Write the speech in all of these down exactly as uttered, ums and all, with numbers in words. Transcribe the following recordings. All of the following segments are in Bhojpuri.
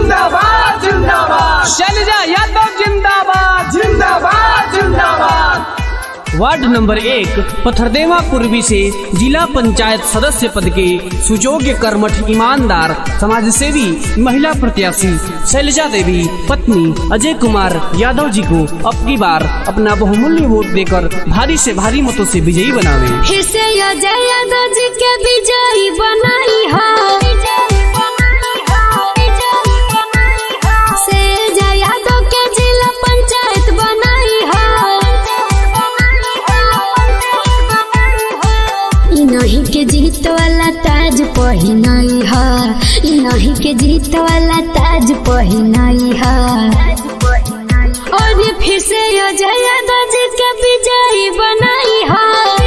जिंदाबाद जिंदाबाद। शैलजा यादव जिंदाबाद जिंदाबाद जिंदाबाद। वार्ड नंबर एक पथरदेवा पूर्वी से जिला पंचायत सदस्य पद के सुयोग्य कर्मठ ईमानदार समाजसेवी महिला प्रत्याशी शैलजा देवी पत्नी अजय कुमार यादव जी को अब की बार अपना बहुमूल्य वोट देकर भारी से भारी मतों से विजयी बनावे। फिर से अजय यादव जी के विजयी बनाई है। शैलजा यादव के जिला पंचायत बनाई है। इन्हीं के जीत वाला ताज पहिनाई है। इन्हीं के जीत वाला ताज पहिनाई है। और फिर से अजय यादव जी के विजयी बनाई है।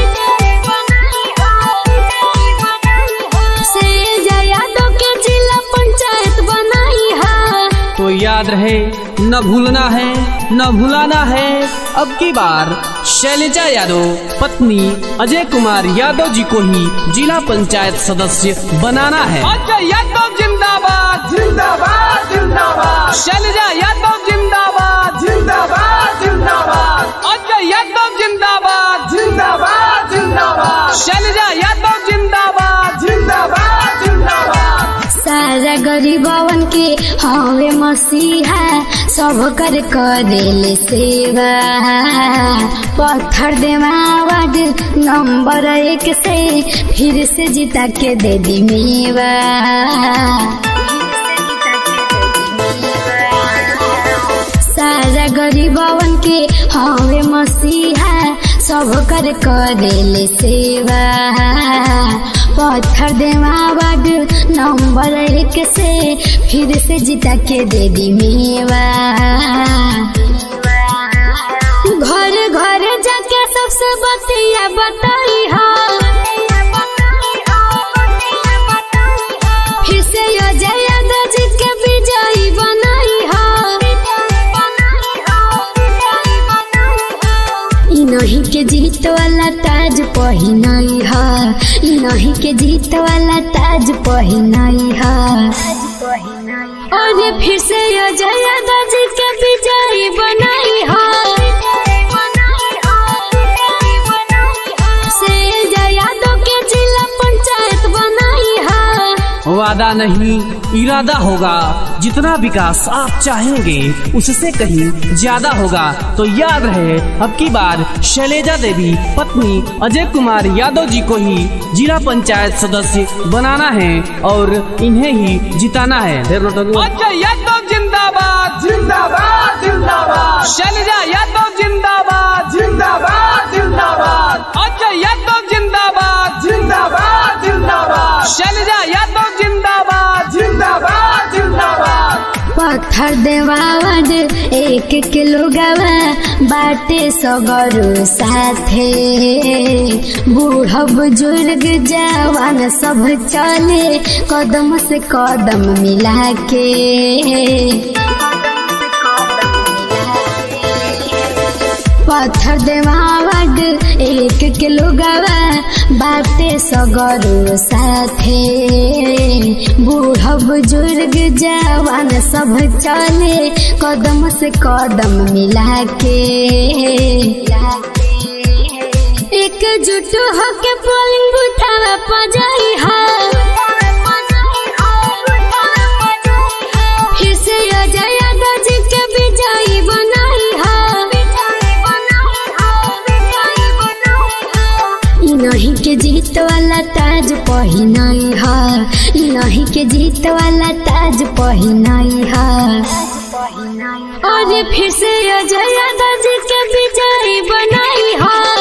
शैलजा यादव के जिला पंचायत बनाई है। तो याद रहे, न भूलना है न भुलाना है, अब की बार शैलजा यादव पत्नी अजय कुमार यादव जी को ही जिला पंचायत सदस्य बनाना है। अजय यादव जिंदाबाद जिंदाबाद जिंदाबाद। शैलजा यादव जिंदाबाद जिंदाबाद जिंदाबाद। अजय यादव जिंदाबाद जिंदाबाद जिंदाबाद। शैलजा यादव जिंदाबाद जिंदाबाद जिंदाबाद। सारा गरीबवन के हवे मसीहा, सब कर करेले सेवा। पत्थर देवा वार्ड नंबर एक से फिर से जीता के दे दी मेवा। सारा गरीबवन के हवे मसीहा, सब कर करेले सेवा। पत्थर देवा वार्ड नंबर एक से फिर से जीता के दे दी मेवा। घर घर जाके सबसे बतिया बताई है। फिर से अजय यादव जी के विजयी बनाई है। इन्हीं के जीत वाला ताज पहिनाई है। इन्हीं के जीत वाला ताज पहिनाई है। और फिर से अजय यादव जी के विजयी बनाई है। शैलजा यादव के जिला पंचायत बनाई है। वादा नहीं इरादा होगा, जितना विकास आप चाहेंगे उससे कहीं ज्यादा होगा। तो याद रहे, अब की बार शैलजा देवी पत्नी अजय कुमार यादव जी को ही जिला पंचायत सदस्य बनाना है और इन्हें ही जिताना है। अजय यादव जिंदाबाद जिंदाबाद जिंदाबाद। शैलजा यादव जिंदाबाद जिंदाबाद जिंदाबाद। अजय यादव जिंदाबाद जिंदाबाद जिंदाबाद। शैलजा यादव जिंदाबाद जिंदाबाद जिंदाबाद। पत्थर देवा वार्ड एक किलो गवा बाटे सगरो साथे। बूढ़ा बुजुर्ग जवान सब चले कदम से कदम मिला के। पत्थर देवा वार्ड एक किलो गवा बाटे सगरो साथे। बूढ़ा बुजुर्ग जवान सब चले कदम से कदम मिला के। एकजुट होके पोलिंग बूथवा पजाई है। फिर से अजय यादव जी के विजयी बनाई है। इन्हीं के जीत वाला ताज पहिनाई है। इन्हीं के जीत वाला ताज पहिनाई है। और फिर से अजय यादव जी के विजयी बनाई है।